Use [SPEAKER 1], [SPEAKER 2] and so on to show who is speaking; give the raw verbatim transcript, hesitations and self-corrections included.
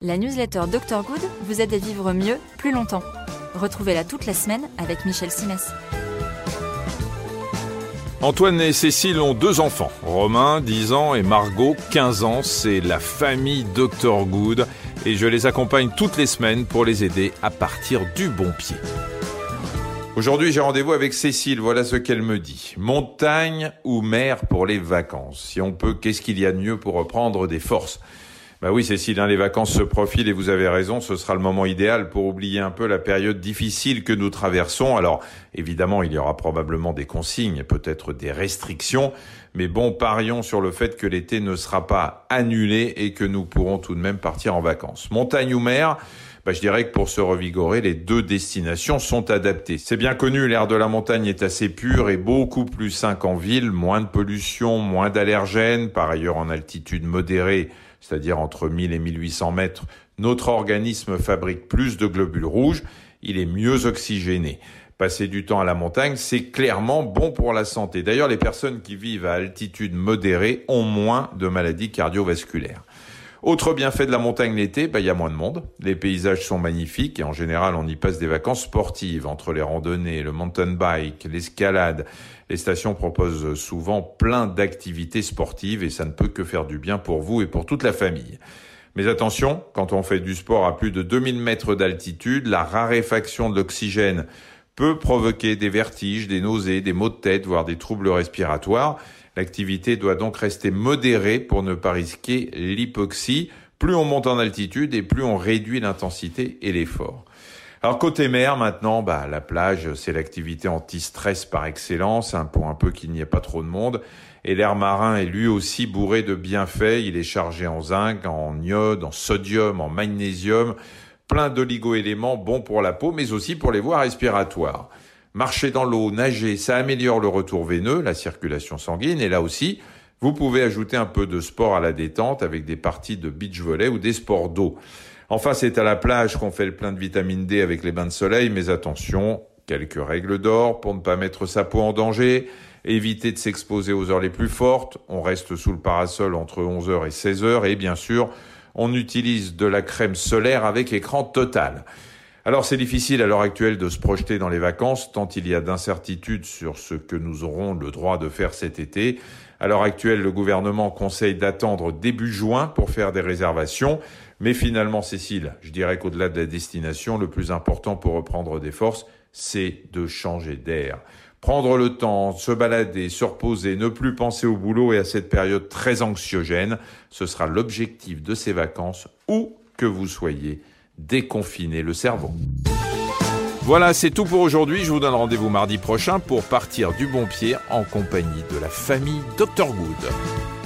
[SPEAKER 1] La newsletter docteur Good vous aide à vivre mieux, plus longtemps. Retrouvez-la toute la semaine avec Michel Simès.
[SPEAKER 2] Antoine et Cécile ont deux enfants, Romain, dix ans, et Margot, quinze ans. C'est la famille docteur Good et je les accompagne toutes les semaines pour les aider à partir du bon pied. Aujourd'hui, j'ai rendez-vous avec Cécile. Voilà ce qu'elle me dit. Montagne ou mer pour les vacances? Si on peut, qu'est-ce qu'il y a de mieux pour reprendre des forces? Bah oui, Cécile, hein, les vacances se profilent et vous avez raison, ce sera le moment idéal pour oublier un peu la période difficile que nous traversons. Alors, évidemment, il y aura probablement des consignes, peut-être des restrictions, mais bon, parions sur le fait que l'été ne sera pas annulé et que nous pourrons tout de même partir en vacances. Montagne ou mer? Bah, je dirais que pour se revigorer, les deux destinations sont adaptées. C'est bien connu, l'air de la montagne est assez pur et beaucoup plus sain qu'en ville, moins de pollution, moins d'allergènes, par ailleurs en altitude modérée, c'est-à-dire entre mille et mille huit cents mètres, notre organisme fabrique plus de globules rouges, il est mieux oxygéné. Passer du temps à la montagne, c'est clairement bon pour la santé. D'ailleurs, les personnes qui vivent à altitude modérée ont moins de maladies cardiovasculaires. Autre bienfait de la montagne l'été, bah, il y a moins de monde. Les paysages sont magnifiques et en général, on y passe des vacances sportives entre les randonnées, le mountain bike, l'escalade. Les stations proposent souvent plein d'activités sportives et ça ne peut que faire du bien pour vous et pour toute la famille. Mais attention, quand on fait du sport à plus de deux mille mètres d'altitude, la raréfaction de l'oxygène peut provoquer des vertiges, des nausées, des maux de tête, voire des troubles respiratoires. L'activité doit donc rester modérée pour ne pas risquer l'hypoxie. Plus on monte en altitude et plus on réduit l'intensité et l'effort. Alors côté mer maintenant, bah la plage c'est l'activité anti-stress par excellence, hein, pour un peu qu'il n'y ait pas trop de monde. Et l'air marin est lui aussi bourré de bienfaits. Il est chargé en zinc, en iode, en sodium, en magnésium, plein d'oligo-éléments bons pour la peau, mais aussi pour les voies respiratoires. Marcher dans l'eau, nager, ça améliore le retour veineux, la circulation sanguine. Et là aussi, vous pouvez ajouter un peu de sport à la détente avec des parties de beach volley ou des sports d'eau. Enfin, c'est à la plage qu'on fait le plein de vitamine D avec les bains de soleil. Mais attention, quelques règles d'or pour ne pas mettre sa peau en danger. Éviter de s'exposer aux heures les plus fortes. On reste sous le parasol entre onze heures et seize heures. Et bien sûr, on utilise de la crème solaire avec écran total. Alors c'est difficile à l'heure actuelle de se projeter dans les vacances tant il y a d'incertitudes sur ce que nous aurons le droit de faire cet été. À l'heure actuelle, le gouvernement conseille d'attendre début juin pour faire des réservations. Mais finalement, Cécile, je dirais qu'au-delà de la destination, le plus important pour reprendre des forces, c'est de changer d'air. Prendre le temps, se balader, se reposer, ne plus penser au boulot et à cette période très anxiogène, ce sera l'objectif de ces vacances, où que vous soyez. Déconfiner le cerveau. Voilà, c'est tout pour aujourd'hui. Je vous donne rendez-vous mardi prochain pour partir du bon pied en compagnie de la famille docteur Good.